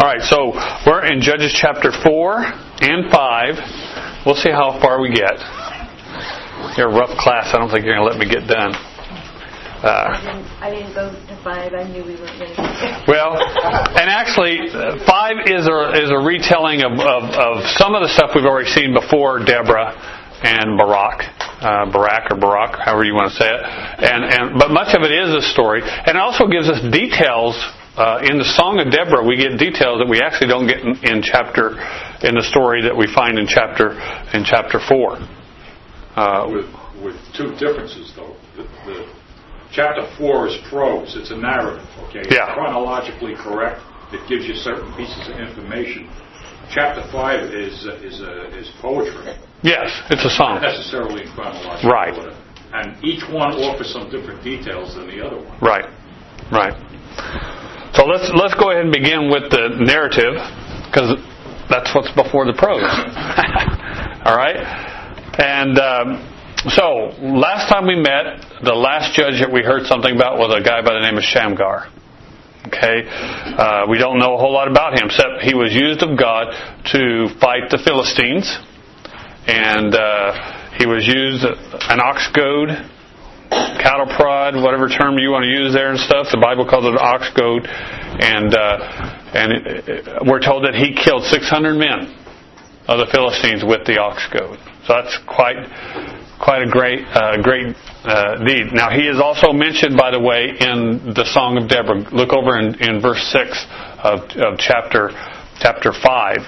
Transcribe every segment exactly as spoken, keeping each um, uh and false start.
right, so we're in Judges chapter four and five. We'll see how far we get. You're a rough class. I don't think you're going to let me get done. Uh, I, didn't, I didn't go to five. I knew we weren't going to. Well, and actually, uh, five is a is a retelling of, of, of some of the stuff we've already seen before Deborah and Barak, uh, Barak or Barak, however you want to say it. And and but much of it is a story, and it also gives us details uh, in the Song of Deborah. We get details that we actually don't get in, in chapter in the story that we find in chapter in chapter four. Uh, with with two differences though. The, the Chapter four is prose. It's a narrative, okay? Yeah. It's chronologically correct. It gives you certain pieces of information. Chapter five is uh, is uh, is poetry. Yes, it's a song. Not necessarily in chronological right. order. And each one offers some different details than the other one. Right. Right. So let's let's go ahead and begin with the narrative, because that's what's before the prose. All right? And... Um, So, last time we met, the last judge that we heard something about was a guy by the name of Shamgar. Okay? Uh, we don't know a whole lot about him, except he was used of God to fight the Philistines. And uh, he was used, an ox goad, cattle prod, whatever term you want to use there and stuff. The Bible calls it an ox goad. And, uh, and it, we're told that he killed six hundred men of the Philistines with the ox goad. So that's quite... Quite a great, uh, great uh, deed. Now, he is also mentioned, by the way, in the Song of Deborah. Look over in, in verse six of, of chapter chapter five,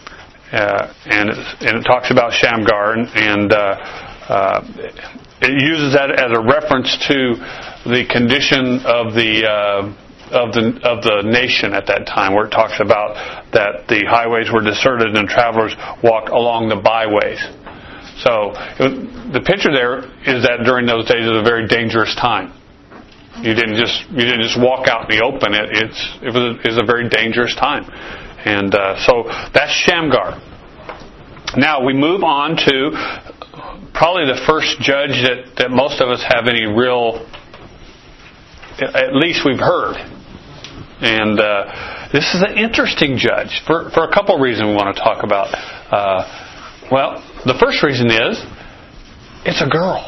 uh, and, it, and it talks about Shamgar, and, and uh, uh, it uses that as a reference to the condition of the uh, of the of the nation at that time, where it talks about that the highways were deserted and travelers walked along the byways. So it, the picture there is that during those days was a very dangerous time. You didn't just you didn't just walk out in the open. It, it's it was a, it was a very dangerous time, and uh, so that's Shamgar. Now we move on to probably the first judge that, that most of us have any real, at least we've heard, and uh, this is an interesting judge for for a couple of reasons we want to talk about. Uh, Well, the first reason is it's a girl.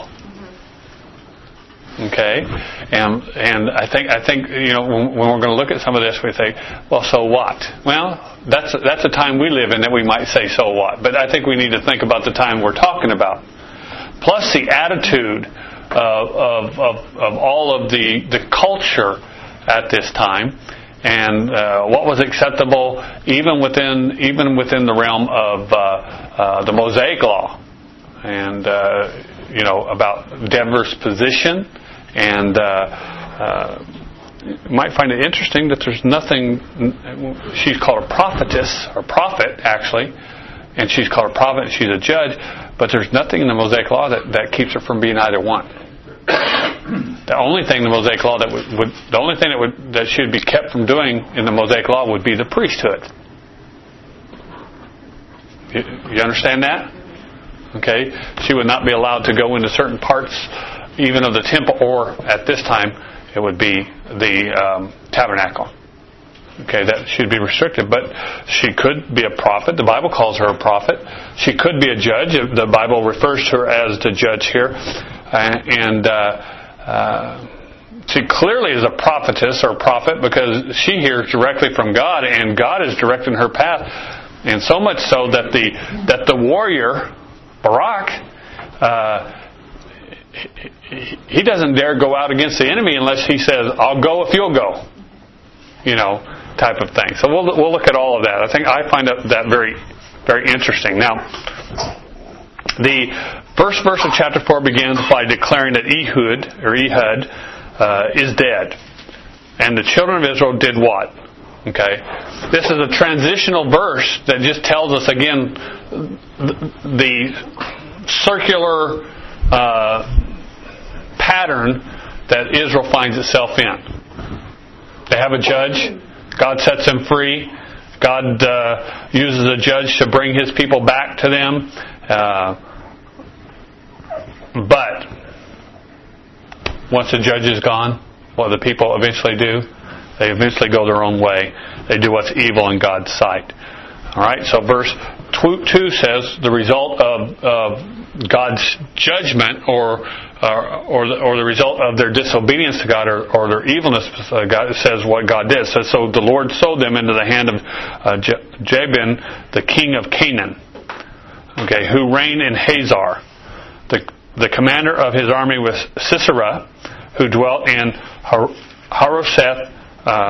Okay, and and I think I think you know when, when we're going to look at some of this, we think, well, so what? Well, that's that's a time we live in that we might say so what, but I think we need to think about the time we're talking about. Plus the attitude of of of, of all of the the culture at this time. And uh, what was acceptable even within even within the realm of uh, uh, the Mosaic Law, and uh, you know about Deborah's position, and uh, uh, you might find it interesting that there's nothing. She's called a prophetess or prophet actually, and she's called a prophet. She's a judge, but there's nothing in the Mosaic Law that, that keeps her from being either one. The only thing the Mosaic Law that would, would the only thing that would that should be kept from doing in the Mosaic Law would be the priesthood. You, you understand that? Okay, she would not be allowed to go into certain parts, even of the temple, or at this time it would be the um, tabernacle. Okay, that should be restricted, but she could be a prophet. The Bible calls her a prophet. She could be a judge. The Bible refers to her as the judge here, and. Uh, Uh, she clearly is a prophetess or prophet because she hears directly from God, and God is directing her path, and so much so that the that the warrior Barak, uh, he, he doesn't dare go out against the enemy unless he says, "I'll go if you'll go," you know, type of thing. So we'll we'll look at all of that. I think I find that, that very very interesting. Now, the first verse of chapter four begins by declaring that Ehud, or Ehud, uh, is dead. And the children of Israel did what? Okay. This is a transitional verse that just tells us, again, the circular uh, pattern that Israel finds itself in. They have a judge. God sets them free. God uh, uses a judge to bring His people back to them. Uh, But once the judge is gone, what do the people eventually do? They eventually go their own way. They do what's evil in God's sight. All right. So verse two says the result of, of God's judgment, or uh, or, the, or the result of their disobedience to God, or, or their evilness. Uh, God says what God did. So, so the Lord sold them into the hand of uh, Jabin, the king of Canaan. Okay, who reigned in Hazor. The the commander of his army was Sisera, who dwelt in Har- Harosheth uh,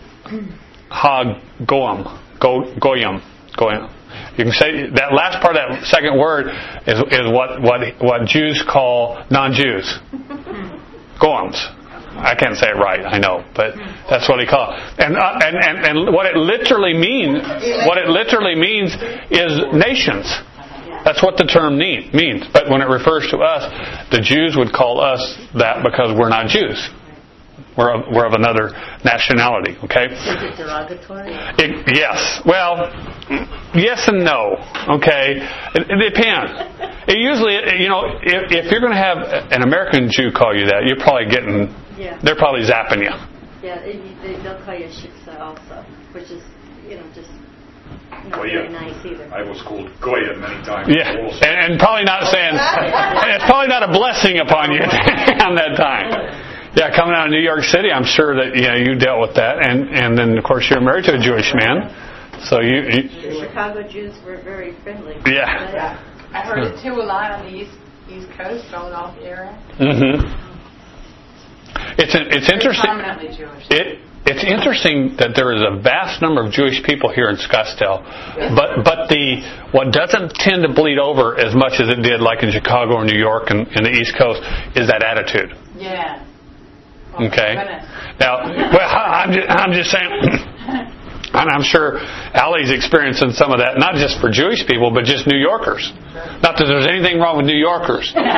Ha-Goam. Go- Goyim. Goyim. You can say that last part of that second word is is what what what Jews call non-Jews. Goems. I can't say it right, I know, but that's what he called it. And, uh, and and and what it literally means, what it literally means is nations. That's what the term need, means. But when it refers to us, the Jews would call us that because we're not Jews. We're of, we're of another nationality, okay? Is it derogatory? It, yes. Well, yes and no, okay? It, it depends. It usually, you know, if, if you're going to have an American Jew call you that, you're probably getting, yeah. They're probably zapping you. Yeah, it, they, they'll call you shiksa also, which is, you know, just not Goya. very nice either. I was called Goya many times. Yeah, and, and probably not saying, it's probably not a blessing upon you on that time. Yeah, coming out of New York City, I'm sure that you know you dealt with that, and and then of course you're married to a Jewish man, so you. you the Chicago Jews were very friendly. Yeah. yeah. I heard it too a lot on the east east coast, Philadelphia area. Mm-hmm. It's an, it's interesting. Prominently Jewish. It it's interesting that there is a vast number of Jewish people here in Scottsdale, but but the what doesn't tend to bleed over as much as it did, like in Chicago or New York and, and the East Coast, is that attitude. Yeah. Okay. Now, well, I'm just, I'm just saying, and I'm sure Allie's experiencing some of that, not just for Jewish people, but just New Yorkers. Not that there's anything wrong with New Yorkers. You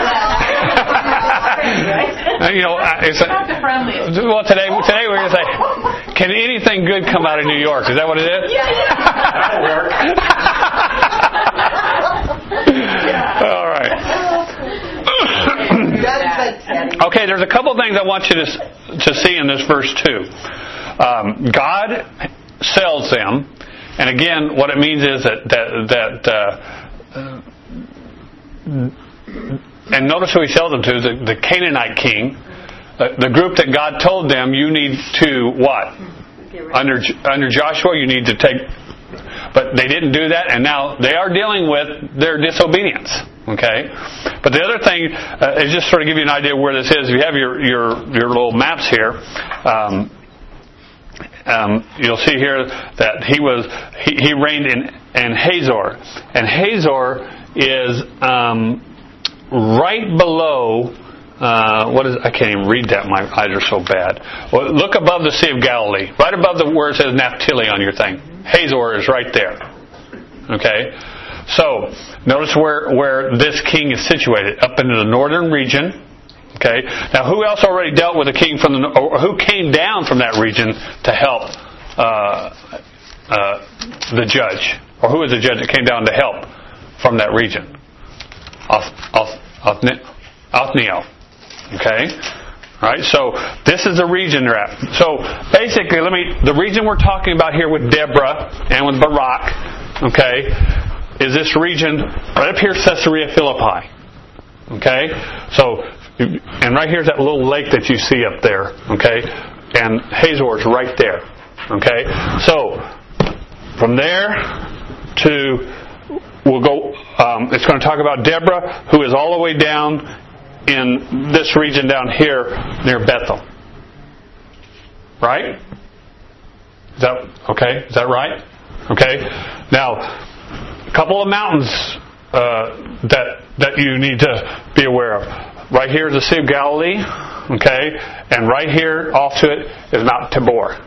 know, it's a, well, today, today we're going to say, can anything good come out of New York? Is that what it is? Yeah, yeah. All right. Okay, there's a couple of things I want you to to see in this verse two. Um, God sells them, and again, what it means is that that that. Uh, uh, and notice who He sells them to: the, the Canaanite king, the, the group that God told them, you need to what? Under under Joshua, you need to take. But they didn't do that, and now they are dealing with their disobedience. Okay, but the other thing uh, is just sort of give you an idea where this is. If you have your your, your little maps here, um, um, you'll see here that he was he, he reigned in in Hazor, and Hazor is um, right below. Uh, what is? I can't even read that. My eyes are so bad. Well, look above the Sea of Galilee, right above the where it says Naphtali on your thing. Hazor is right there. Okay, so notice where where this king is situated, up into the northern region. Okay, now who else already dealt with a king from the, or who came down from that region to help uh, uh, the judge, or who was the judge that came down to help from that region? Oth, Oth, Othni, Othniel. Okay. All right. So this is the region they're at. So basically, let me. The region we're talking about here with Deborah and with Barak, okay, is this region right up here, Caesarea Philippi. Okay. So, and right here's that little lake that you see up there. Okay, and Hazor is right there. Okay. So from there to we'll go. Um, it's going to talk about Deborah, who is all the way down in this region down here near Bethel. Right? Is that okay? Is that right? Okay. Now, a couple of mountains uh, that that you need to be aware of. Right here is the Sea of Galilee. Okay, and right here off to it is Mount Tabor.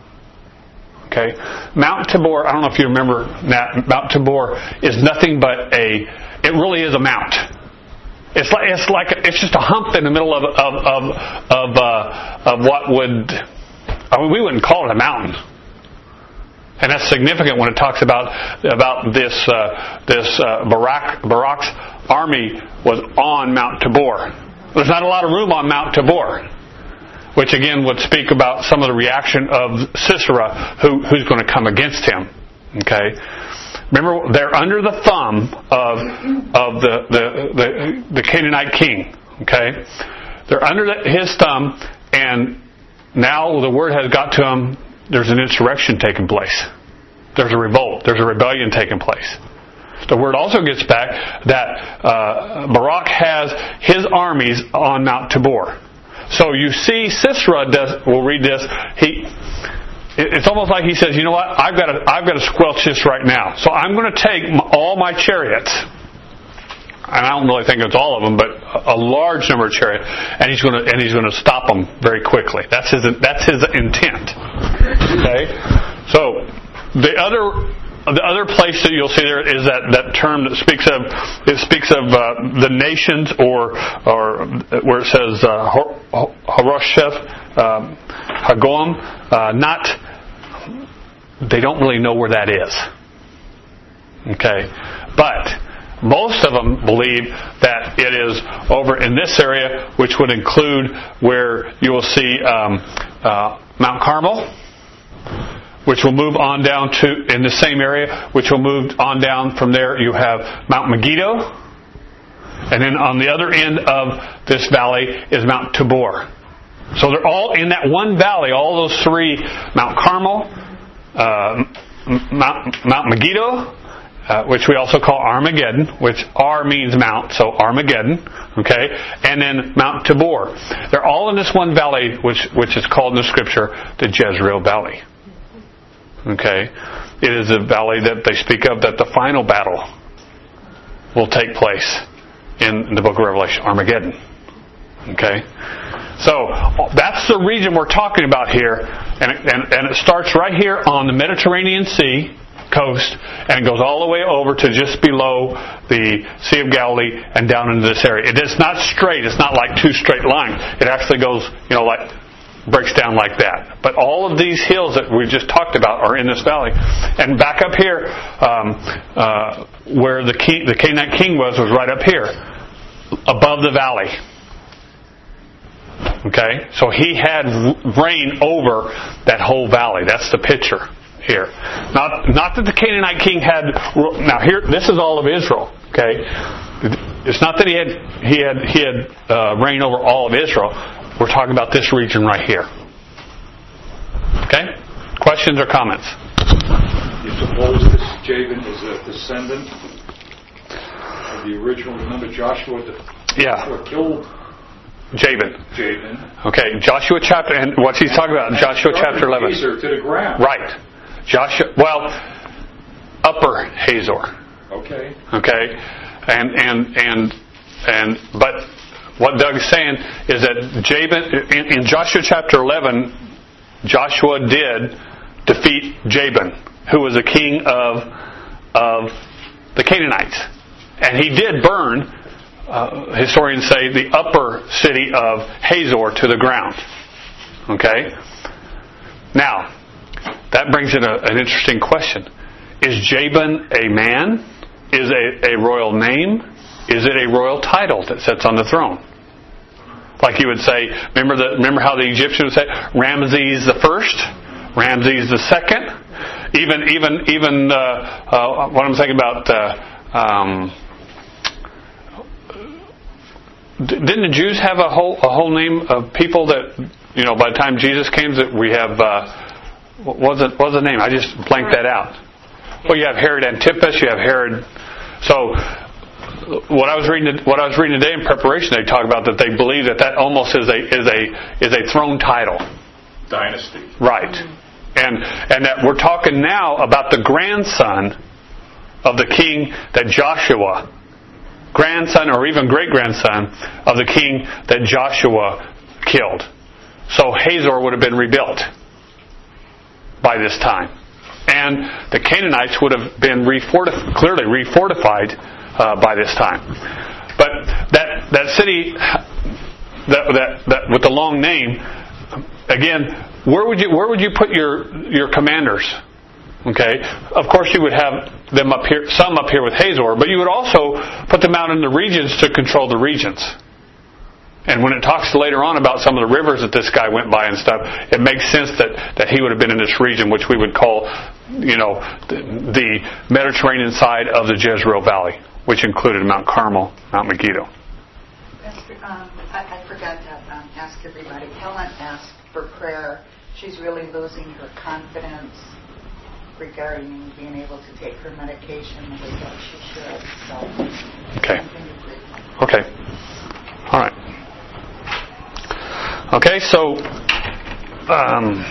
Okay, Mount Tabor. I don't know if you remember that. Mount Tabor is nothing but a. It really is a mount. It's like it's like it's just a hump in the middle of of of of, uh, of what would. I mean, we wouldn't call it a mountain, and that's significant when it talks about about this uh, this uh, Barak Barak's army was on Mount Tabor. There's not a lot of room on Mount Tabor. which again would speak about some of the reaction of Sisera, who, who's going to come against him. Okay, remember they're under the thumb of of the the the, the Canaanite king. Okay, they're under the, his thumb, and now the word has got to him. There's an insurrection taking place. There's a revolt. There's a rebellion taking place. The word also gets back that uh, Barak has his armies on Mount Tabor. So you see, Sisera does. We'll read this. He. It's almost like he says, "You know what? I've got to. I've got to squelch this right now. So I'm going to take all my chariots." And I don't really think it's all of them, but a large number of chariots, and he's going to and he's going to stop them very quickly. That's his that's his intent. Okay, so the other the other place that you'll see there is that, that term that speaks of it speaks of uh, the nations, or or where it says uh, Harosheth um, Hagom. Uh, not they don't really know where that is. Okay, but most of them believe that it is over in this area, which would include where you will see um, uh, Mount Carmel, which will move on down to, in the same area, which will move on down from there. You have Mount Megiddo, and then on the other end of this valley is Mount Tabor. So they're all in that one valley, all those three, Mount Carmel, uh, Mount, Mount Megiddo, Uh, which we also call Armageddon, which R means mount, so Armageddon, okay, and then Mount Tabor. They're all in this one valley, which which is called in the Scripture the Jezreel Valley. Okay, it is a valley that they speak of that the final battle will take place in the book of Revelation, Armageddon. Okay, so that's the region we're talking about here, and it, and, and it starts right here on the Mediterranean Sea coast, and it goes all the way over to just below the Sea of Galilee and down into this area. It is not straight. It's not like two straight lines. It actually goes, you know, like breaks down like that. But all of these hills that we just talked about are in this valley. And back up here, um, uh, where the king, the Canaanite king was, was right up here, above the valley. Okay, so he had reign over that whole valley. That's the picture here. Not not that the Canaanite king had. Now here, this is all of Israel. Okay, it's not that he had he had he had uh, reign over all of Israel. We're talking about this region right here. Okay, questions or comments? You suppose this Jabin is a descendant of the original? Remember Joshua? The, yeah. Joshua killed Jabin. Jabin. Okay, Joshua chapter, and what's he talking about in Joshua chapter eleven? Hazor to the ground. Right. Joshua, well, Upper Hazor. Okay. Okay, and and and and but what Doug's saying is that Jabin in, in Joshua chapter eleven, Joshua did defeat Jabin, who was a king of of the Canaanites, and he did burn. Uh, historians say the upper city of Hazor to the ground. Okay, now. That brings in a, an interesting question. Is Jabin a man? Is it a, a royal name? Is it a royal title that sits on the throne? Like you would say, remember the remember how the Egyptians would say, Ramses the first, Ramses the second? Even even even uh, uh, what I'm thinking about. Uh, um, didn't the Jews have a whole a whole name of people that, you know, by the time Jesus came, that we have? Uh, What was it? What was the name? I just blanked that out. Well, you have Herod Antipas. You have Herod. So, what I was reading, what I was reading today in preparation, they talk about that they believe that that almost is a is a is a throne title. Dynasty. Right, and and that we're talking now about the grandson of the king that Joshua, grandson or even great grandson of the king that Joshua killed. So Hazor would have been rebuilt by this time, and the Canaanites would have been refortif- clearly refortified uh, by this time. But that that city, that, that that with the long name, again, where would you where would you put your your commanders? Okay, of course you would have them up here, some up here with Hazor, but you would also put them out in the regions to control the regions. And when it talks later on about some of the rivers that this guy went by and stuff, it makes sense that, that he would have been in this region, which we would call, you know, the, the Mediterranean side of the Jezreel Valley, which included Mount Carmel, Mount Megiddo. Pastor, um, I, I forgot to um, ask everybody. Helen asked for prayer. She's really losing her confidence regarding being able to take her medication the way that she should. So, okay. Okay. All right. Okay, so um,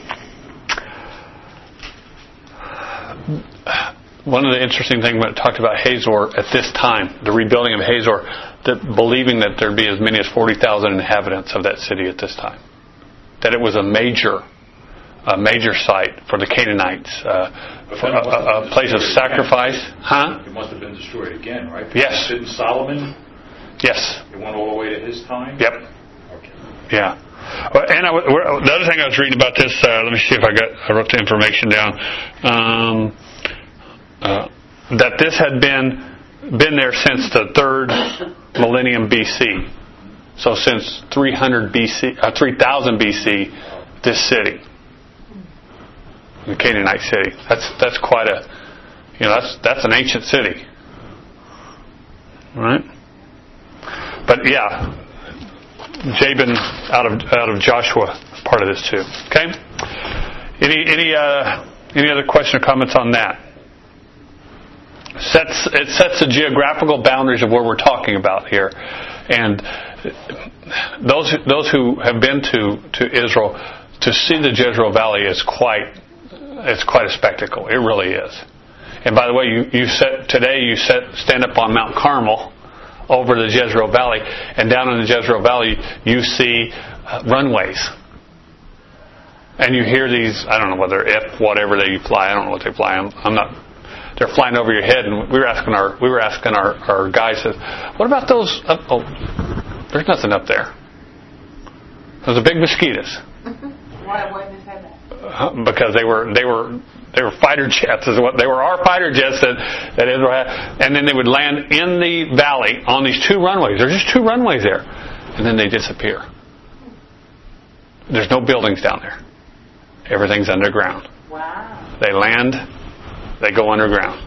one of the interesting things when it talked about Hazor at this time, the rebuilding of Hazor, that believing that there'd be as many as forty thousand inhabitants of that city at this time, that it was a major, a major site for the Canaanites, uh, for a, a, a place of sacrifice. Huh? It must have been destroyed again, right? Yes. Didn't Solomon? Yes. It went all the way to his time? Yep. Okay. Yeah. Well, and I, the other thing I was reading about this, uh, let me see if I got, I wrote the information down, um, uh, that this had been been there since the third millennium B C. So since three hundred B C, uh, three thousand B C, this city, the Canaanite city. That's that's quite a, you know, that's that's an ancient city, right? But yeah, Jabin out of out of Joshua part of this too. Okay. Any any uh, any other question or comments on that? Sets it sets the geographical boundaries of where we're talking about here, and those those who have been to, to Israel, to see the Jezreel Valley is quite it's quite a spectacle. It really is. And by the way, you you set today you set stand up on Mount Carmel over the Jezreel Valley, and down in the Jezreel Valley you see uh, runways. And you hear these, I don't know whether if whatever they fly, I don't know what they fly. I'm, I'm not. They're flying over your head, and we were asking our we were asking our, our guys, what about those? Up, oh, there's nothing up there. Those are big mosquitoes. Why wouldn't you say that? Uh, because they were they were they were fighter jets, is what they were. Our fighter jets that that Israel had, and then they would land in the valley on these two runways. There's just two runways there, and then they disappear. There's no buildings down there. Everything's underground. Wow. They land. They go underground.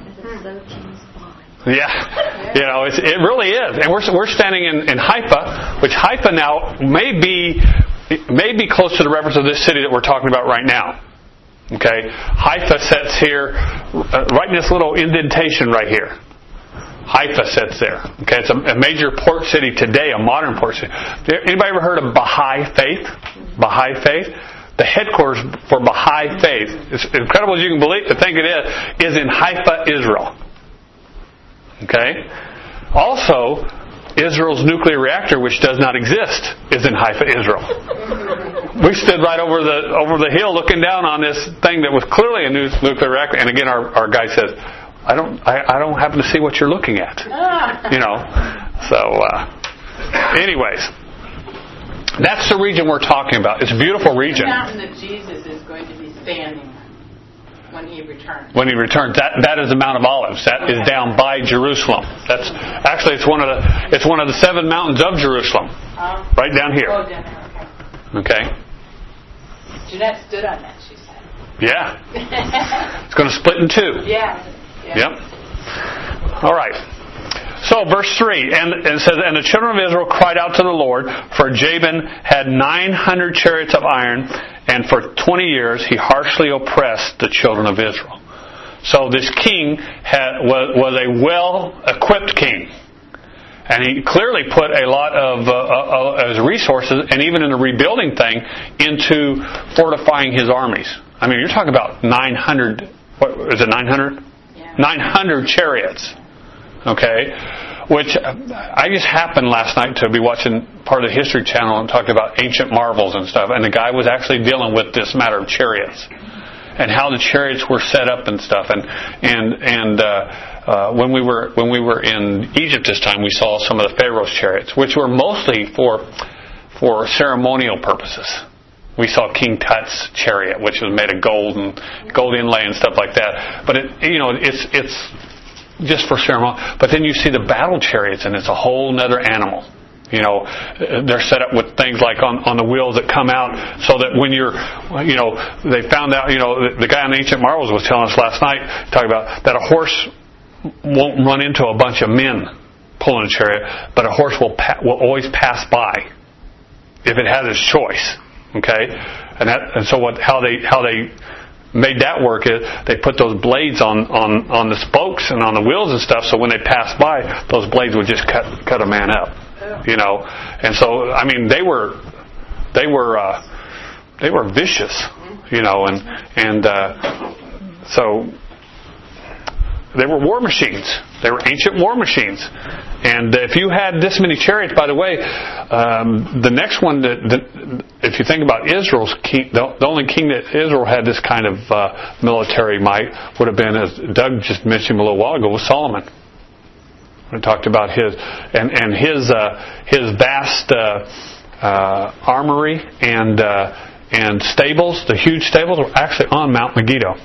Yeah, you know, it's, it really is. And we're we're standing in, in Haifa, which Haifa now may be may be close to the reference of this city that we're talking about right now. Okay, Haifa sits here, uh, right in this little indentation right here. Haifa sits there. Okay, it's a, a major port city today, a modern port city. Anybody ever heard of Baha'i faith? Baha'i faith. The headquarters for Baha'i faith, as incredible as you can believe, think it is, is in Haifa, Israel. Okay? Also, Israel's nuclear reactor, which does not exist, is in Haifa, Israel. We stood right over the over the hill looking down on this thing that was clearly a nuclear reactor. And again, our, our guy says, I don't I, I don't happen to see what you're looking at. You know? So, uh, anyways. That's the region we're talking about. It's a beautiful region. The mountain that Jesus is going to be standing on when he returns. When he returns, that that is the Mount of Olives. That okay. is down by Jerusalem. That's actually it's one of the it's one of the seven mountains of Jerusalem. Um, right down here. Oh, down here. Okay. Okay. Jeanette stood on that. She said. Yeah. It's going to split in two. Yeah. yeah. Yep. All right. So, verse three, and it says, and the children of Israel cried out to the Lord, for Jabin had nine hundred chariots of iron, and for twenty years he harshly oppressed the children of Israel. So this king had, was, was a well-equipped king. And he clearly put a lot of uh, uh, his resources, and even in the rebuilding thing, into fortifying his armies. I mean, you're talking about nine hundred, what, is it nine hundred? Yeah. nine hundred chariots. Okay, which I just happened last night to be watching part of the History Channel and talking about ancient marvels and stuff, and the guy was actually dealing with this matter of chariots and how the chariots were set up and stuff. And and and uh, uh, when we were when we were in Egypt this time, we saw some of the Pharaoh's chariots, which were mostly for for ceremonial purposes. We saw King Tut's chariot, which was made of gold and gold inlay and stuff like that. But it, you know, it's it's just for ceremony. But then you see the battle chariots, and it's a whole other animal. You know, they're set up with things like on, on the wheels that come out so that when you're, you know, they found out, you know, the, the guy on Ancient Marvels was telling us last night, talking about that a horse won't run into a bunch of men pulling a chariot, but a horse will pa- will always pass by if it has its choice. Okay, and that and so what? How they how they made that work is they put those blades on, on, on the spokes and on the wheels and stuff, so when they passed by, those blades would just cut cut a man up. You know, and so I mean they were they were uh, they were vicious, you know, and and uh, so they were war machines. They were ancient war machines. And if you had this many chariots, by the way, um, the next one that, that if you think about Israel's king, the, the only king that Israel had this kind of uh, military might would have been, as Doug just mentioned a little while ago, was Solomon. We talked about his and and his uh, his vast uh, uh, armory and uh, and stables. The huge stables were actually on Mount Megiddo,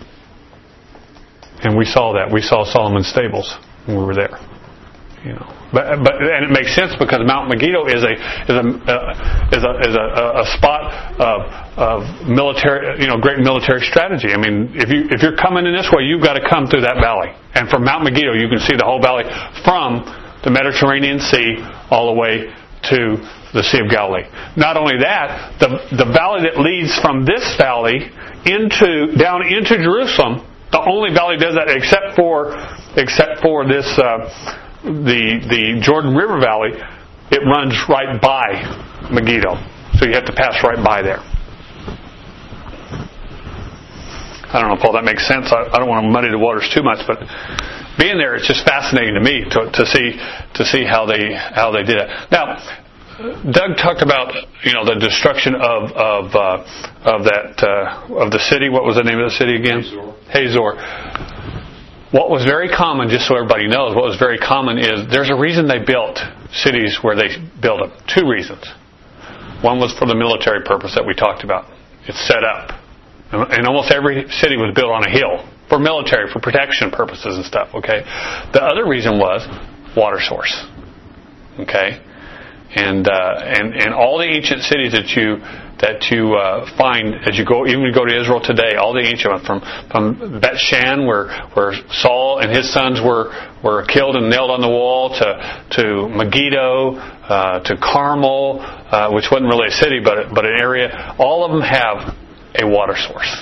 and we saw that. We saw Solomon's stables when we were there. You know, but but and it makes sense because Mount Megiddo is a is a uh, is a is a, a spot of of military, you know, great military strategy. I mean, if you if you're coming in this way, you've got to come through that valley, and from Mount Megiddo, you can see the whole valley from the Mediterranean Sea all the way to the Sea of Galilee. Not only that, the the valley that leads from this valley into down into Jerusalem, the only valley that does that except for except for this. Uh, The the Jordan River Valley, it runs right by Megiddo, so you have to pass right by there. I don't know if all that makes sense. I, I don't want to muddy the waters too much, but being there, it's just fascinating to me to, to see to see how they how they did it. Now, Doug talked about you know the destruction of of uh, of that uh, of the city. What was the name of the city again? Hazor. Hazor. What was very common, just so everybody knows, what was very common is there's a reason they built cities where they built them. Two reasons. One was for the military purpose that we talked about. It's set up. And almost every city was built on a hill for military, for protection purposes and stuff, okay? The other reason was water source, okay? And uh, and and all the ancient cities that you that you uh, find as you go, even go to Israel today, all the ancient ones, from from Bet Shan, where where Saul and his sons were were killed and nailed on the wall, to to Megiddo, uh, to Carmel, uh, which wasn't really a city but but an area. All of them have a water source.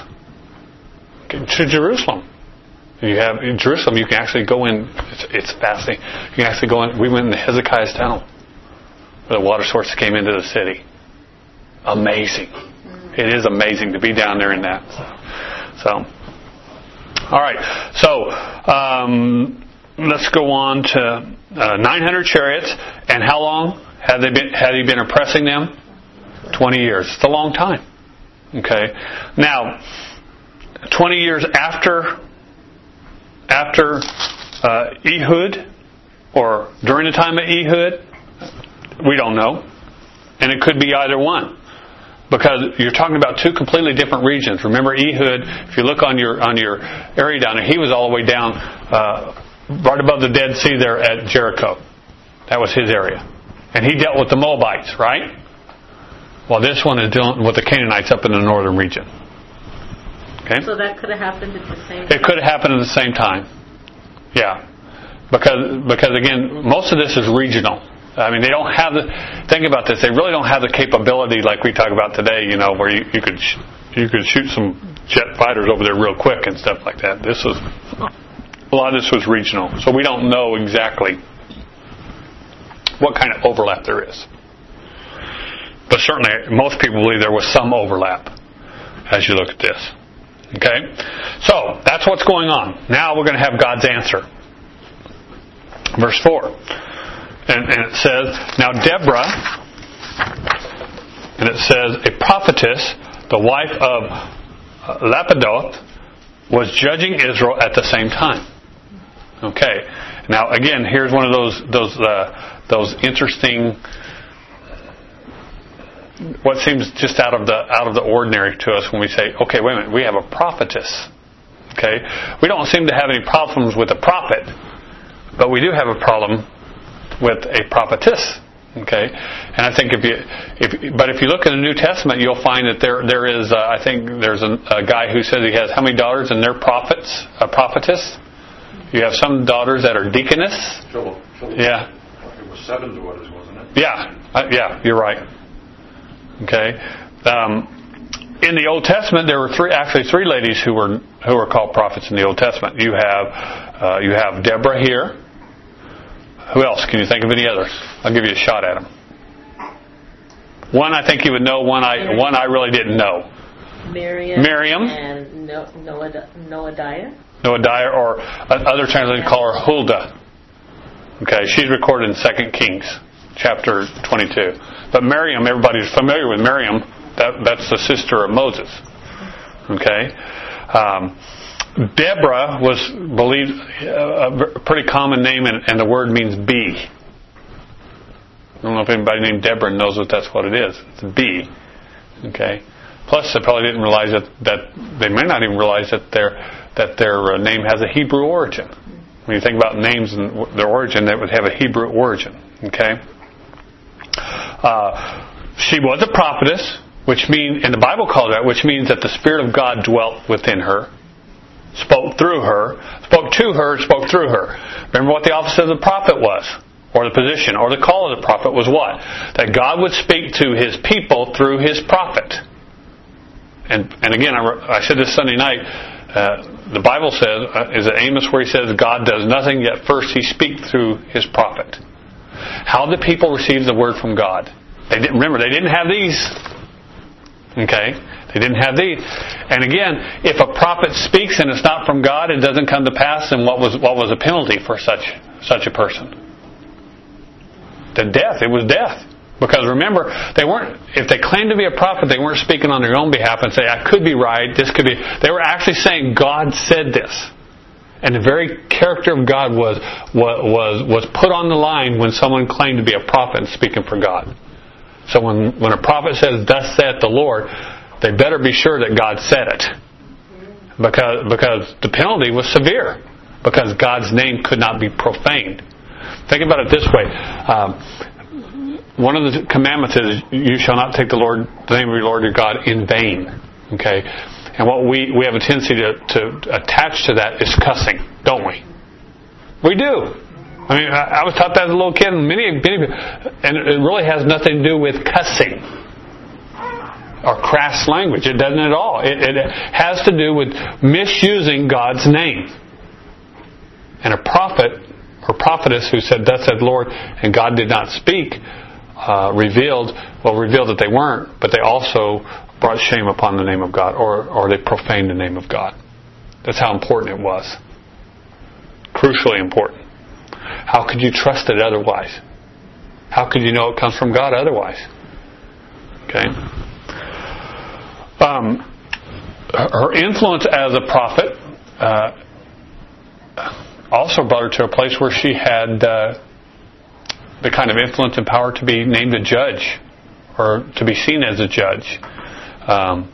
To Jerusalem. You have in Jerusalem. You can actually go in. It's, it's fascinating. You can actually go in. We went into Hezekiah's tunnel. The water source came into the city. Amazing. It is amazing to be down there in that. So, all right. So, um, let's go on to uh, nine hundred chariots. And how long had they been? Had he been oppressing them? Twenty years. It's a long time. Okay. Now, twenty years after after uh, Ehud, or during the time of Ehud. We don't know. And it could be either one. Because you're talking about two completely different regions. Remember Ehud, if you look on your on your area down there, he was all the way down uh, right above the Dead Sea there at Jericho. That was his area. And he dealt with the Moabites, right? Well, this one is dealing with the Canaanites up in the northern region. Okay? So that could have happened at the same time? It could have happened at the same time. Yeah. Because because again, most of this is regional. I mean, they don't have the. Think about this. They really don't have the capability like we talk about today. You know, where you, you could sh- you could shoot some jet fighters over there real quick and stuff like that. This was a lot of this was regional, so we don't know exactly what kind of overlap there is. But certainly, most people believe there was some overlap as you look at this. Okay, so that's what's going on. Now we're going to have God's answer. Verse four. And, and it says, now Deborah, and it says, a prophetess, the wife of uh, Lapidoth, was judging Israel at the same time. Okay. Now again, here's one of those those uh, those interesting, what seems just out of the out of the ordinary to us when we say, okay, wait a minute, we have a prophetess. Okay, we don't seem to have any problems with a prophet, but we do have a problem with a prophetess. Okay, and I think if you, if but if you look in the New Testament, you'll find that there there is, uh, I think there's a, a guy who says he has how many daughters and they're prophets, a prophetess. You have some daughters that are deaconess. Philip, Philip, yeah. It was seven daughters, wasn't it? Yeah, uh, yeah, you're right. Okay, um, in the Old Testament, there were three, actually three ladies who were who were called prophets in the Old Testament. You have uh, you have Deborah here. Who else? Can you think of any others? I'll give you a shot at them. One I think you would know. One I one I really didn't know. Miriam. Miriam. And no, Noadiah. Noadiah. Noadiah, or other translations call her Huldah. Okay, she's recorded in Second Kings, chapter twenty-two. But Miriam, everybody's familiar with Miriam. That, that's the sister of Moses. Okay. Um, Deborah was believed a pretty common name, and, and the word means bee. I don't know if anybody named Deborah knows that that's what it is. It's a bee. Okay. Plus, they probably didn't realize that, that they may not even realize that their that their name has a Hebrew origin. When you think about names and their origin, they would have a Hebrew origin. Okay. Uh, she was a prophetess, which means, and the Bible calls that, which means that the Spirit of God dwelt within her. Spoke through her, spoke to her, spoke through her. Remember what the office of the prophet was, or the position, or the call of the prophet was what? That God would speak to His people through His prophet. And and again, I, I said this Sunday night, uh, the Bible says, uh, is it Amos where he says, God does nothing, yet first He speaks through His prophet. How did people receive the word from God? They didn't, remember, they didn't have these. Okay? They didn't have these. And again, if a prophet speaks and it's not from God, it doesn't come to pass, then what was what was the penalty for such such a person? The death. It was death. Because remember, they weren't, if they claimed to be a prophet, they weren't speaking on their own behalf and say, I could be right, this could be. They were actually saying, God said this. And the very character of God was was was put on the line when someone claimed to be a prophet and speaking for God. So when, when a prophet says, thus saith the Lord, they better be sure that God said it. Because because the penalty was severe. Because God's name could not be profaned. Think about it this way. Um, one of the commandments is, you shall not take the Lord, the name of your Lord your God in vain. Okay? And what we, we have a tendency to, to attach to that is cussing, don't we? We do. I mean, I, I was taught that as a little kid, and many, many, and it really has nothing to do with cussing or crass language. It doesn't at all. It, it has to do with misusing God's name. And a prophet or prophetess who said, "Thus said the Lord," and God did not speak, uh, revealed, well, revealed that they weren't, but they also brought shame upon the name of God, or, or they profaned the name of God. That's how important it was. Crucially important. How could you trust it otherwise? How could you know it comes from God otherwise? Okay. Um, her influence as a prophet uh, also brought her to a place where she had uh, the kind of influence and power to be named a judge, or to be seen as a judge. Um,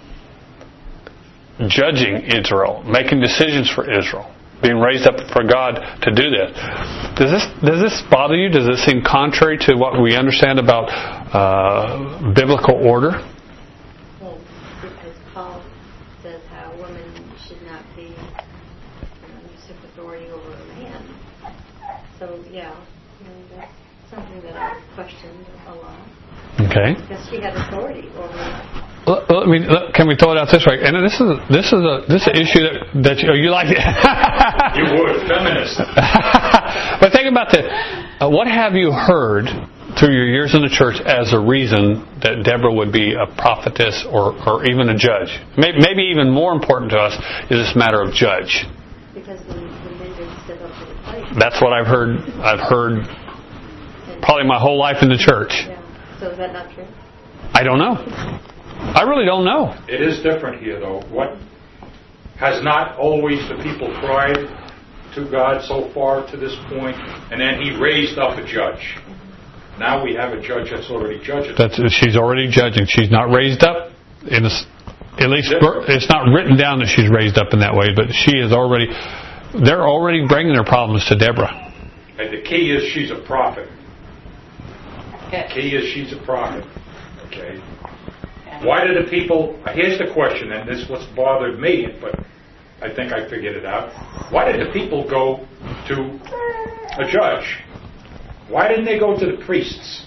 judging Israel, making decisions for Israel, being raised up for God to do this. Does this does this bother you? Does this seem contrary to what we understand about uh, biblical order? Well, because Paul says how women should not be you know, usurp authority over a man. So yeah, you know, that's something that I questioned a lot. Okay. Because she had authority over. Let me, can we throw it out this way? And this is this is a this is an issue that that you, you like. You would, feminist. But think about this. Uh, what have you heard through your years in the church as a reason that Deborah would be a prophetess or, or even a judge? Maybe, maybe even more important to us is this matter of judge. Because the, the men didn't step up to the plate. That's what I've heard. I've heard probably my whole life in the church. Yeah. So is that not true? I don't know. I really don't know. It is different here, though. What has not always the people cried to God so far to this point, and then He raised up a judge. Now we have a judge that's already judging. That's, she's already judging. She's not raised up in a, at least it's not written down that she's raised up in that way, but she is already. They're already bringing their problems to Deborah. And the key is she's a prophet. Yes. Key is she's a prophet. Okay. Why did the people, here's the question, and this is what's bothered me, but I think I figured it out. Why did the people go to a judge? Why didn't they go to the priests?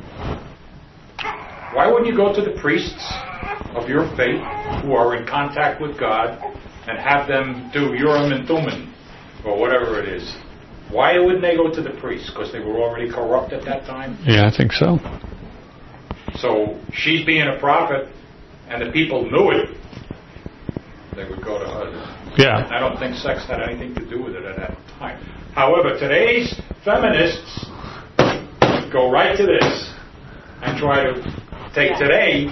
Why wouldn't you go to the priests of your faith who are in contact with God and have them do Urim and Thummim or whatever it is? Why wouldn't they go to the priests? Because they were already corrupt at that time? Yeah, I think so. So she's being a prophet, and the people knew it. They would go to her. Yeah. I don't think sex had anything to do with it at that time. However, today's feminists go right to this and try to take Yeah. today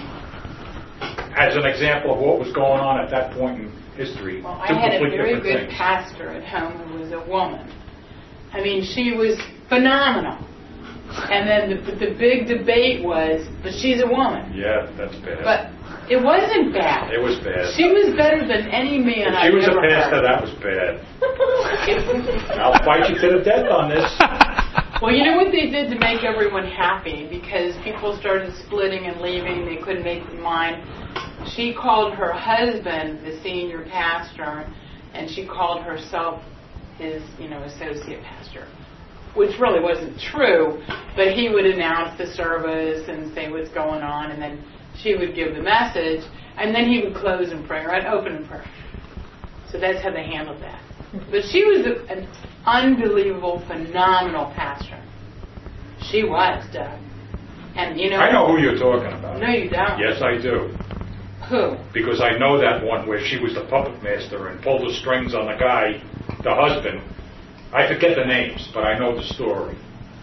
as an example of what was going on at that point in history. Well, I Two had a complete very different good things. pastor at home who was a woman. I mean, she was phenomenal. And then the, the big debate was, but she's a woman. Yeah, that's bad. But it wasn't bad. It was bad. She was better than any man If she I've was a ever pastor, heard. that was bad. I'll fight you to the death on this. Well, you know what they did to make everyone happy? Because people started splitting and leaving. They couldn't make their mind. She called her husband the senior pastor, and she called herself his, you know, associate pastor, which really wasn't true, but he would announce the service and say what's going on, and then she would give the message, and then he would close in prayer, I'd open in prayer. So that's how they handled that. But she was a, an unbelievable, phenomenal pastor. She was, Doug. And you know... I know who you're talking about. No, you don't. Yes, I do. Who? Because I know that one where she was the puppet master and pulled the strings on the guy, the husband. I forget the names, but I know the story.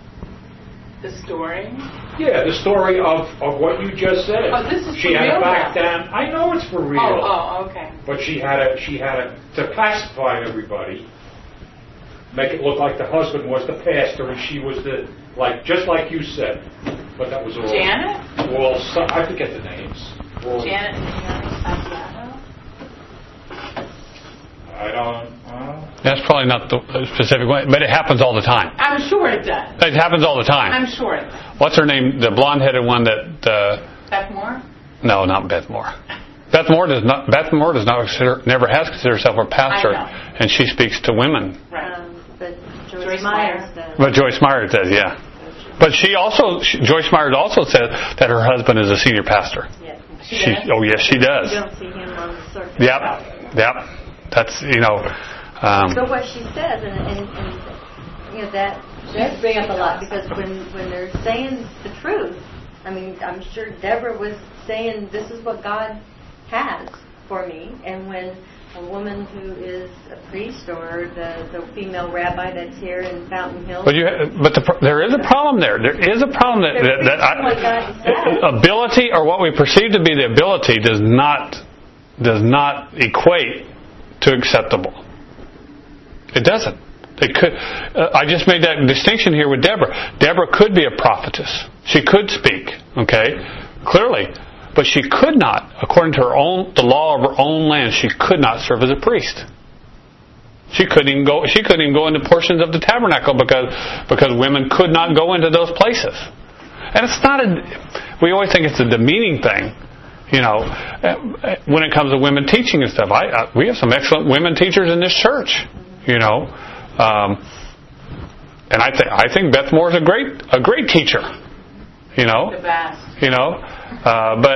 The story? Yeah, the story of, of what you just said. Oh, this is she for had real to back now. down. I know it's for real. Oh, oh, okay. But she had a she had a to pacify everybody, make it look like the husband was the pastor and she was the like just like you said. But that was all. Janet? Well, some, I forget the names. Well, Janet Santiago? I don't. Uh, That's probably not the specific one, but it happens all the time. I'm sure it does. It happens all the time. I'm sure it does. What's her name? The blonde-headed one that... Uh, Beth Moore? no, not Beth Moore. Beth Moore does not. Beth Moore does not consider, never has considered herself a pastor, I know. and she speaks to women. Right. Um, but Joyce, Joyce Myers Meyer. does. But Joyce Myers does, yeah. But she also, she, Joyce Myers also said that her husband is a senior pastor. Yeah. She She, does? oh yes, she does. You don't see him on the circuit. Yep, yep. That's you know. Um, So what she says, and, and, and you know that that brings up a lot because when when they're saying the truth, I mean, I'm sure Deborah was saying this is what God has for me, and when a woman who is a priest or the, the female rabbi that's here in Fountain Hill. but you, but the, there is a problem there. There is a problem that that, that I, ability or what we perceive to be the ability does not does not equate to acceptable. It doesn't. It could. Uh, I just made that distinction here with Deborah. Deborah could be a prophetess. She could speak. Okay, clearly. But she could not, according to her own, the law of her own land, she could not serve as a priest. She couldn't even go. She couldn't even go into portions of the tabernacle because because women could not go into those places. And it's not a. We always think it's a demeaning thing, you know, when it comes to women teaching and stuff. I, I we have some excellent women teachers in this church, you know, um, and I think I think Beth Moore is a great a great teacher, you know. The best. You know, uh, but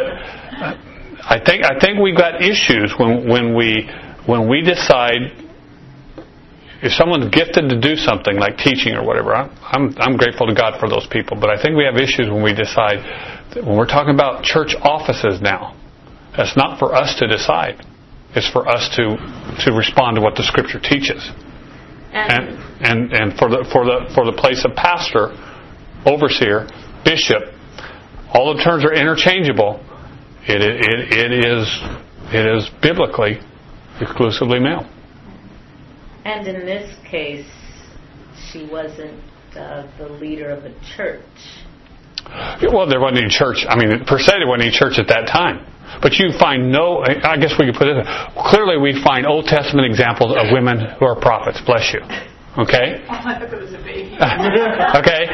I think I think we've got issues when when we when we decide if someone's gifted to do something like teaching or whatever. I'm I'm, I'm grateful to God for those people, but I think we have issues when we decide that when we're talking about church offices now. It's not for us to decide; it's for us to to respond to what the Scripture teaches, and and and for the for the for the place of pastor, overseer, bishop. All the terms are interchangeable. It, it, it is it is biblically exclusively male. And in this case, she wasn't uh, the leader of a church. Well, there wasn't any church. I mean, per se, there wasn't any church at that time. But you find no. I guess we could put it. Clearly, we find Old Testament examples of women who are prophets. Bless you. Okay? Oh, I thought it was a baby. Okay?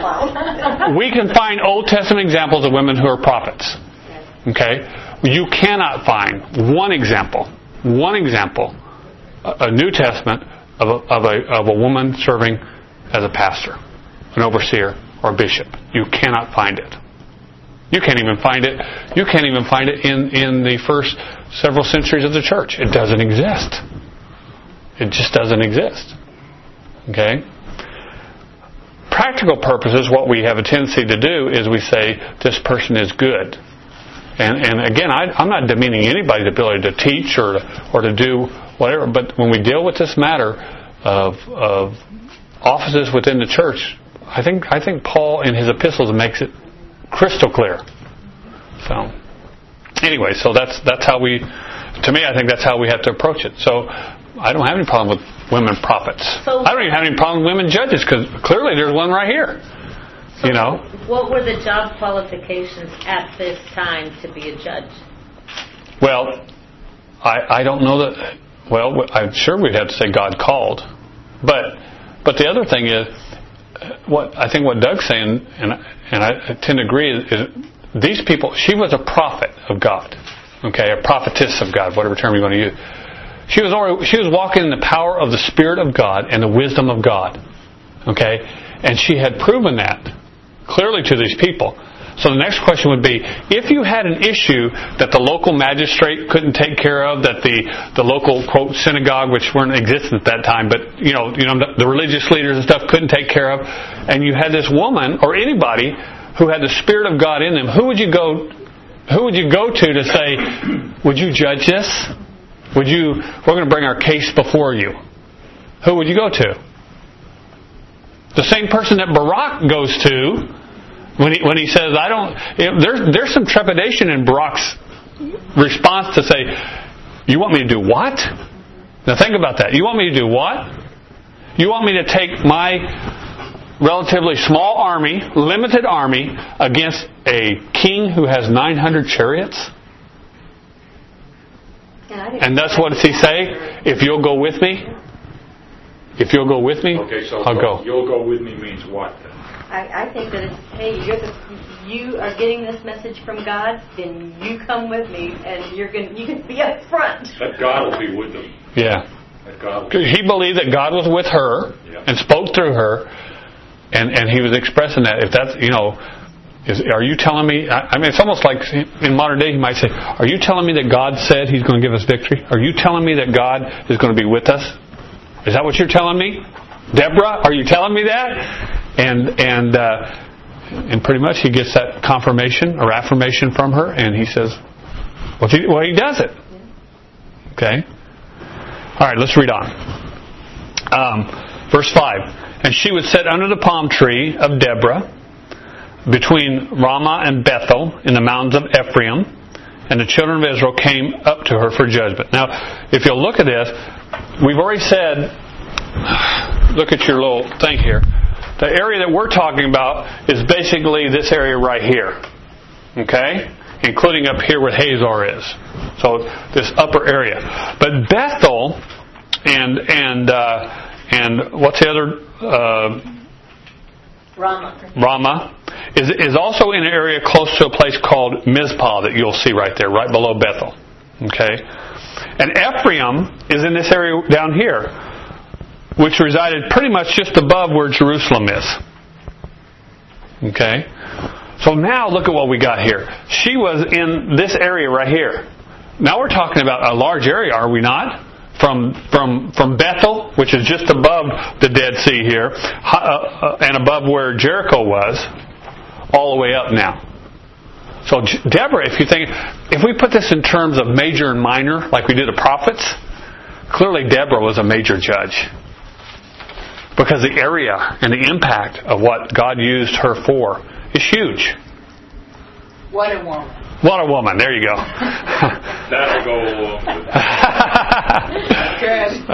We can find Old Testament examples of women who are prophets. Okay? You cannot find one example, one example, a New Testament of a, of a, of a woman serving as a pastor, an overseer, or a bishop. You cannot find it. You can't even find it. You can't even find it in, in the first several centuries of the church. It doesn't exist. It just doesn't exist. Okay? Practical purposes, what we have a tendency to do is we say, this person is good. And, and again, I, I'm not demeaning anybody's ability to teach or to, or to do whatever, but when we deal with this matter of, of offices within the church, I think I think Paul in his epistles makes it crystal clear. So, anyway, so that's that's how we, to me, I think that's how we have to approach it. So, I don't have any problem with women prophets. So, I don't even have any problem with women judges, because clearly there's one right here. So you know. What were the job qualifications at this time to be a judge? Well, I I don't know that. Well, I'm sure we'd have to say God called, but but the other thing is, what I think what Doug's saying, and and I tend to agree, is, is these people. She was a prophet of God, okay, a prophetess of God, whatever term you want to use. She was already, she was walking in the power of the Spirit of God and the wisdom of God, okay, and she had proven that clearly to these people. So the next question would be, if you had an issue that the local magistrate couldn't take care of, that the, the local, quote, synagogue, which weren't in existence at that time, but, you know, you know, the religious leaders and stuff couldn't take care of, and you had this woman, or anybody, who had the Spirit of God in them, who would you go, who would you go to to say, would you judge this? Would you, we're going to bring our case before you. Who would you go to? The same person that Barak goes to, When he, when he says, I don't, there's, there's some trepidation in Barak's response to say, you want me to do what? Now think about that. You want me to do what? You want me to take my relatively small army, limited army, against a king who has nine hundred chariots? And that's what does he say? If you'll go with me? If you'll go with me, okay, so I'll go. You'll go with me means what then? I, I think that it's, hey, you're the, you are getting this message from God, then you come with me, and you're going you can be up front. That God will be with them. Yeah. That God will be he believed that God was with her yeah. and spoke through her, and, and he was expressing that. If that's, you know, is, are you telling me, I, I mean, it's almost like in modern day he might say, are you telling me that God said He's going to give us victory? Are you telling me that God is going to be with us? Is that what you're telling me? Deborah, are you telling me that? And and uh, and pretty much he gets that confirmation or affirmation from her, and he says, well, he, well, he does it. Okay? All right, let's read on. Um, verse five. And she was set under the palm tree of Deborah, between Ramah and Bethel, in the mountains of Ephraim, and the children of Israel came up to her for judgment. Now, if you'll look at this, we've already said, look at your little thing here. The area that we're talking about is basically this area right here. Okay? Including up here where Hazor is. So this upper area. But Bethel and and uh, and what's the other? Uh, Ramah. Ramah is is also in an area close to a place called Mizpah that you'll see right there, right below Bethel. Okay? And Ephraim is in this area down here, which resided pretty much just above where Jerusalem is. Okay? So now look at what we got here. She was in this area right here. Now we're talking about a large area, are we not? From from from Bethel, which is just above the Dead Sea here, uh, and above where Jericho was, all the way up now. So Deborah, if you think, if we put this in terms of major and minor, like we did the prophets, clearly Deborah was a major judge. Because the area and the impact of what God used her for is huge. What a woman. What a woman. There you go. That'll go along with Good.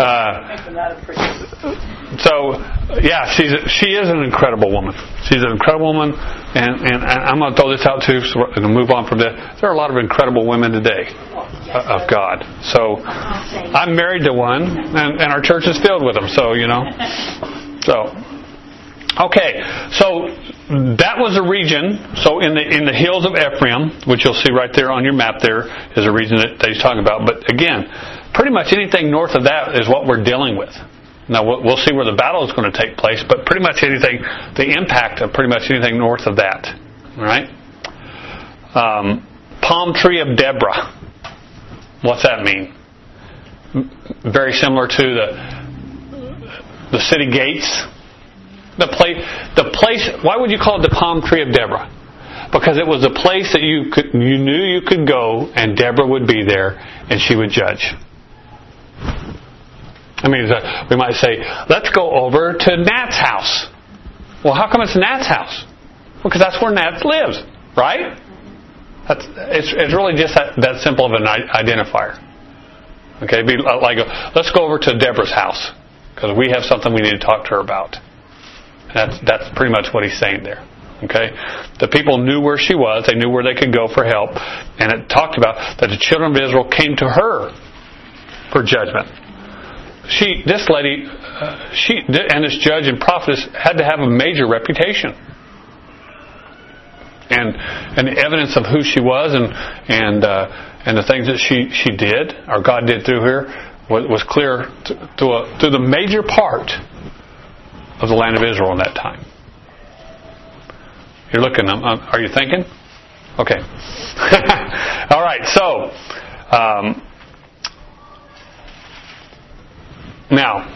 Uh, so, yeah, she's a, she is an incredible woman. She's an incredible woman, and, and, and I'm going to throw this out too, so we're going to move on from this. There are a lot of incredible women today. Well, yeah. of God. So I'm married to one, and, and our church is filled with them. So you know, so okay. So that was a region. So in the in the hills of Ephraim, which you'll see right there on your map, there is a region that, that he's talking about. But again, pretty much anything north of that is what we're dealing with. Now we'll, we'll see where the battle is going to take place, but pretty much anything, the impact of pretty much anything north of that. All right. Um, palm tree of Deborah. What's that mean? Very similar to the the city gates. The place, the place. Why would you call it the palm tree of Deborah? Because it was a place that you could, you knew you could go, and Deborah would be there, and she would judge. I mean, we might say, let's go over to Nat's house. Well, how come it's Nat's house? Well, because that's where Nat lives, right? That's, it's, it's really just that, that simple of an identifier. Okay, be like, let's go over to Deborah's house because we have something we need to talk to her about. That's that's pretty much what he's saying there. Okay, the people knew where she was; they knew where they could go for help, and it talked about that the children of Israel came to her for judgment. She, this lady, uh, she and this judge and prophetess had to have a major reputation. And and the evidence of who she was and and uh, and the things that she, she did, or God did through her, was, was clear to, to, a, to the major part of the land of Israel in that time. You're looking. Um, are you thinking? Okay. All right. So um, now,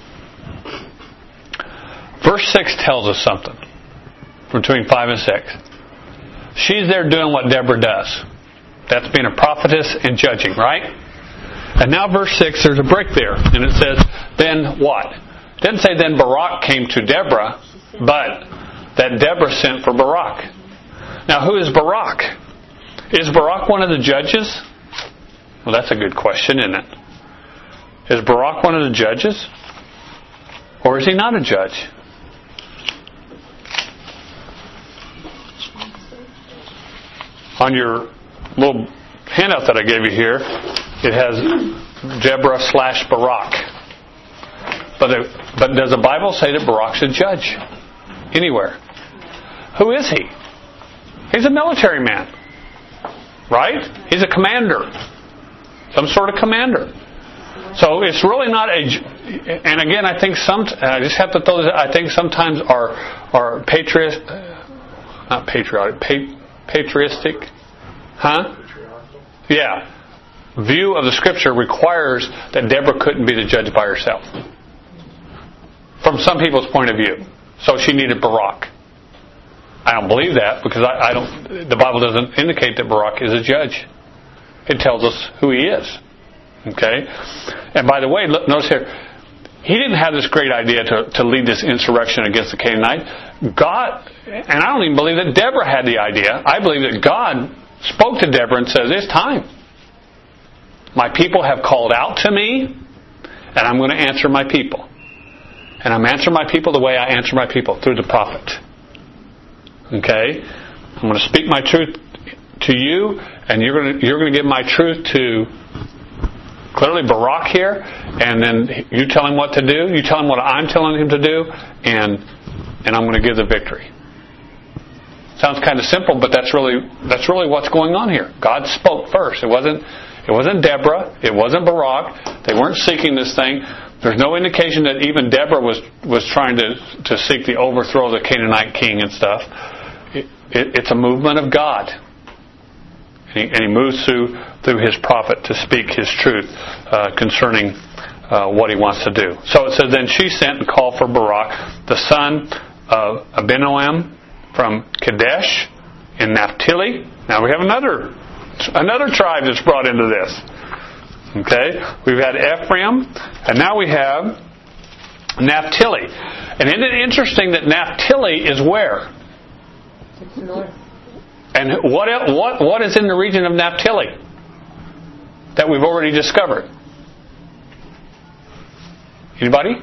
verse six tells us something. Between five and six. She's there doing what Deborah does. That's being a prophetess and judging, right? And now verse six, there's a break there. And it says, then what? It didn't say then Barak came to Deborah, but that Deborah sent for Barak. Now who is Barak? Is Barak one of the judges? Well, that's a good question, isn't it? Is Barak one of the judges? Or is he not a judge? On your little handout that I gave you here, it has Deborah slash Barak. But it, but does the Bible say that Barak's a judge anywhere? Who is he? He's a military man, right? He's a commander, some sort of commander. So it's really not a. And again, I think some. I just have to throw this. I think sometimes our our patriot, not patriotic. Pa, Patriotic, huh? Yeah. View of the Scripture requires that Deborah couldn't be the judge by herself. From some people's point of view. So she needed Barak. I don't believe that because I, I don't. The Bible doesn't indicate that Barak is a judge. It tells us who he is. Okay? And by the way, look, notice here, he didn't have this great idea to, to lead this insurrection against the Canaanite. God, and I don't even believe that Deborah had the idea. I believe that God spoke to Deborah and says, it's time. My people have called out to me, and I'm going to answer my people. And I'm answering my people the way I answer my people, through the prophet. Okay? I'm going to speak my truth to you, and you're going to, you're going to give my truth to clearly Barak here, and then you tell him what to do, you tell him what I'm telling him to do, and and I'm going to give the victory. Sounds kind of simple, but that's really that's really what's going on here. God spoke first. It wasn't it wasn't Deborah, it wasn't Barak. They weren't seeking this thing. There's no indication that even Deborah was was trying to to seek the overthrow of the Canaanite king and stuff. It, it, it's a movement of God. And he, and he moves through through his prophet to speak his truth uh, concerning uh, what he wants to do. So it says, then she sent and called for Barak, the son of Abinoam from Kadesh in Naphtali. Now we have another another tribe that's brought into this. Okay, we've had Ephraim, and now we have Naphtali. And isn't it interesting that Naphtali is where? It's north. And what what what is in the region of Naphtali that we've already discovered? Anybody?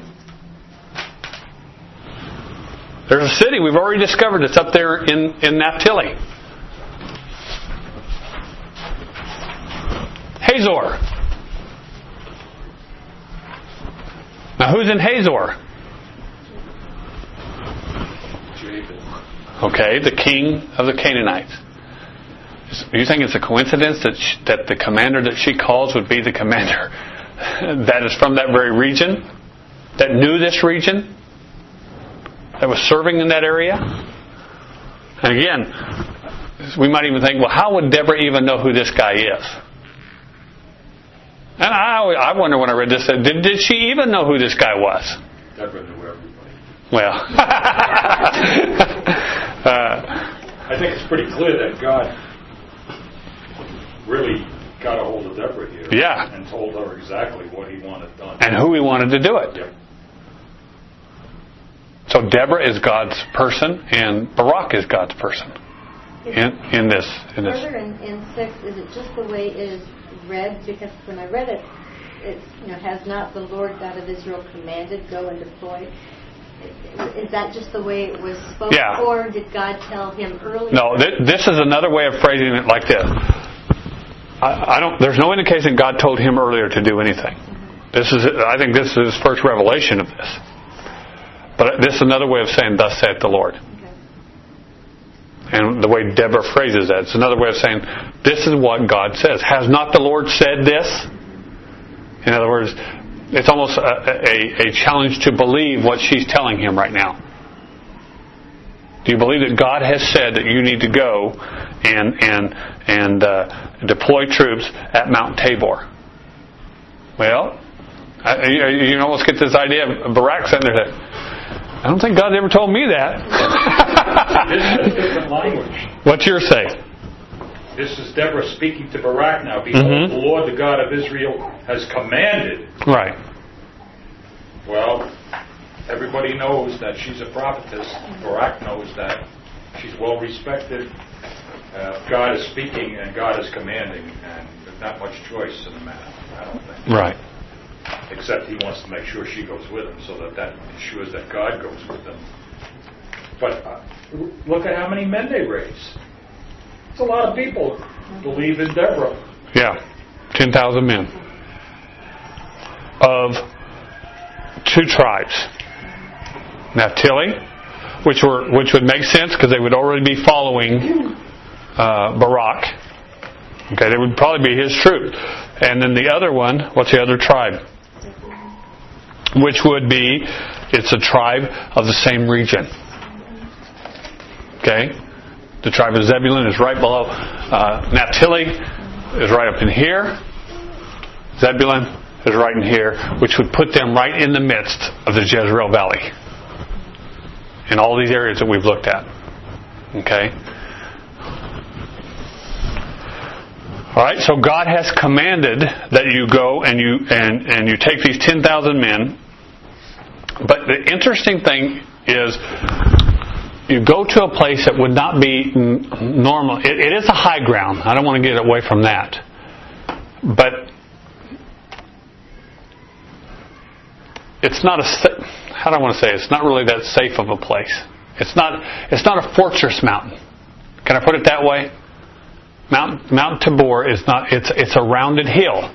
There's a city we've already discovered that's up there in, in Naphtali. Hazor. Now who's in Hazor? Okay, the king of the Canaanites. You think it's a coincidence that she, that the commander that she calls would be the commander that is from that very region, that knew this region, that was serving in that area? And again, we might even think, well, how would Deborah even know who this guy is? And I, I wonder when I read this, did, did she even know who this guy was? Deborah knew everybody. Well, uh, I think it's pretty clear that God really got a hold of Deborah here. Yeah. And told her exactly what he wanted done. And who he wanted to do it. Yep. So Deborah is God's person, and Barak is God's person in in this. In this. Further in, in six, is it just the way it is read? Because when I read it, it's, you know, has not the Lord God of Israel commanded, go and deploy? Is that just the way it was spoken? Yeah. Or did God tell him earlier? No, th- this is another way of phrasing it like this. I, I don't. There's no indication God told him earlier to do anything. Mm-hmm. This is. I think this is his first revelation of this. But this is another way of saying, "Thus saith the Lord." Okay. And the way Deborah phrases that, it's another way of saying, "This is what God says." Has not the Lord said this? In other words, it's almost a, a, a challenge to believe what she's telling him right now. Do you believe that God has said that you need to go and and and uh, deploy troops at Mount Tabor? Well, I, you, you almost get this idea of Barak sitting there saying, I don't think God ever told me that. This is a different language. What's yours say? This is Deborah speaking to Barak now. Behold, mm-hmm. the Lord, the God of Israel, has commanded. Right. Well, everybody knows that she's a prophetess. Barak knows that. She's well respected. Uh, God is speaking and God is commanding, and there's not much choice in the matter, I don't think. Right. Except he wants to make sure she goes with him, so that that ensures that God goes with them. But uh, look at how many men they raise. It's a lot of people believe in Deborah. Yeah, ten thousand men of two tribes, Naphtali, which were which would make sense because they would already be following uh, Barak. Okay, they would probably be his troop, and then the other one, what's the other tribe? Which would be, it's a tribe of the same region. Okay. The tribe of Zebulun is right below. Uh, Naphtali is right up in here. Zebulun is right in here, which would put them right in the midst of the Jezreel Valley. In all these areas that we've looked at. Okay? Alright, so God has commanded that you go and you and, and you take these ten thousand men. But the interesting thing is, you go to a place that would not be normal. It, it is a high ground. I don't want to get away from that. But it's not a, how do I want to say it? It's not really that safe of a place. It's not, it's not a fortress mountain. Can I put it that way? Mount, Mount Tabor is not, it's, it's a rounded hill.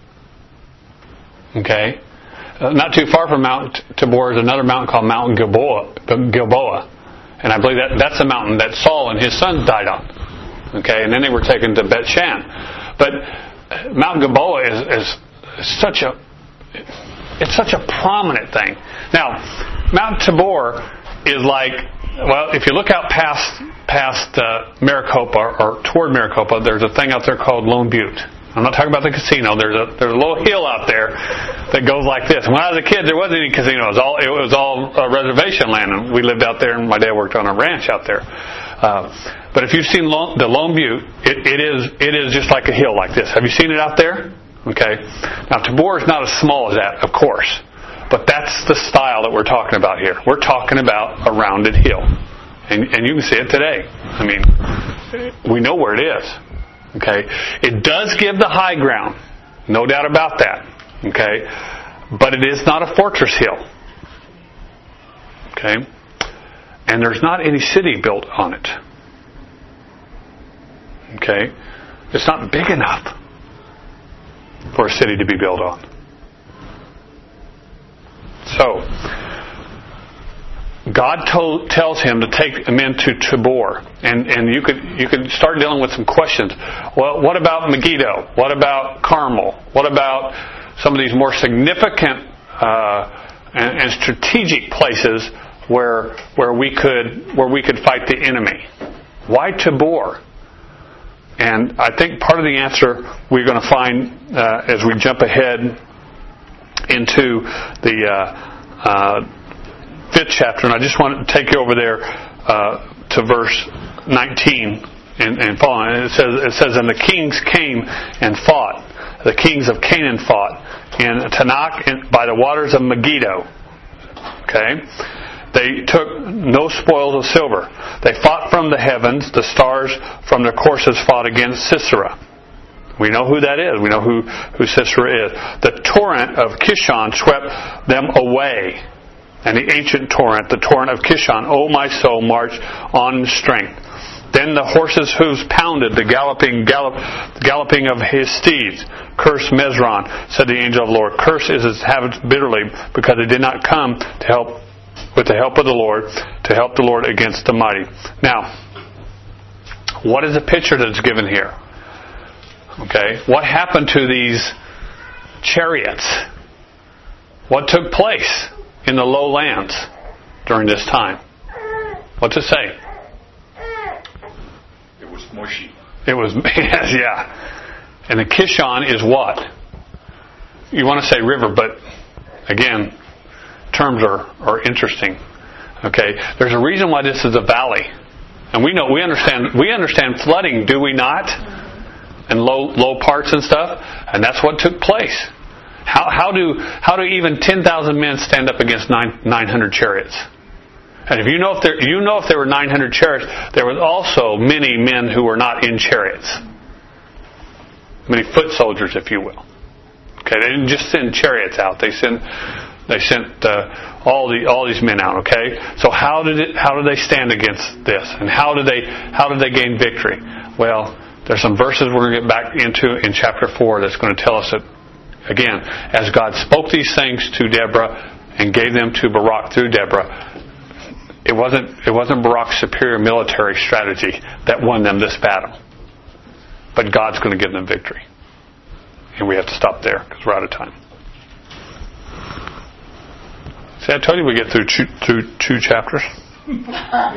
Okay? Uh, not too far from Mount Tabor is another mountain called Mount Gilboa. Gilboa. And I believe that that's a mountain that Saul and his sons died on. Okay, and then they were taken to Bet Shan. But Mount Gilboa is, is such a it's such a prominent thing. Now, Mount Tabor is like, well, if you look out past past uh, Maricopa or, or toward Maricopa, there's a thing out there called Lone Butte. I'm not talking about the casino. There's a there's a little hill out there that goes like this. When I was a kid, there wasn't any casino. It was all it was all uh, reservation land, and we lived out there. And my dad worked on a ranch out there. Uh, but if you've seen Lone, the Lone Butte, it, it is it is just like a hill like this. Have you seen it out there? Okay. Now Tabor is not as small as that, of course, but that's the style that we're talking about here. We're talking about a rounded hill, and and you can see it today. I mean, we know where it is. Okay, it does give the high ground, no doubt about that. Okay, but it is not a fortress hill. Okay, and there's not any city built on it. Okay, it's not big enough. for a city to be built on. So, God told, tells him to take him into Tabor, and and you could you could start dealing with some questions. Well, what about Megiddo? What about Carmel? What about some of these more significant uh, and, and strategic places where where we could where we could fight the enemy? Why Tabor? And I think part of the answer we're going to find uh, as we jump ahead into the uh, uh, fifth chapter. And I just want to take you over there uh, to verse nineteen and, and following. And it says, it says, and the kings came and fought. The kings of Canaan fought in Tanakh in, by the waters of Megiddo. Okay? They took no spoils of silver. They fought from the heavens. The stars from their courses fought against Sisera. We know who that is. We know who, who Sisera is. The torrent of Kishon swept them away. And the ancient torrent, the torrent of Kishon, O my soul, march on in strength. Then the horses' hooves pounded, the galloping gallop, galloping of his steeds. Curse Mesron, said the angel of the Lord. Curse is its inhabitants bitterly, because they did not come to help with the help of the Lord, to help the Lord against the mighty. Now, what is the picture that's given here? Okay, what happened to these chariots? What took place in the lowlands during this time? What's it say? It was mushy. It was, yeah. And the Kishon is what? You want to say river, but again, terms are, are interesting. Okay, there's a reason why this is a valley, and we know we understand we understand flooding, do we not? And low low parts and stuff, and that's what took place. How how do how do even ten thousand men stand up against nine nine hundred chariots? And if you know if there you know if there were nine hundred chariots, there was also many men who were not in chariots, many foot soldiers, if you will. Okay, they didn't just send chariots out; they sent. They sent uh, all the all these men out. Okay, so how did it? How did they stand against this? And how did they? How did they gain victory? Well, there's some verses we're going to get back into in chapter four that's going to tell us that again, as God spoke these things to Deborah and gave them to Barak through Deborah, it wasn't it wasn't Barak's superior military strategy that won them this battle, but God's going to give them victory. And we have to stop there because we're out of time. See, I told you we get through two, two, two chapters.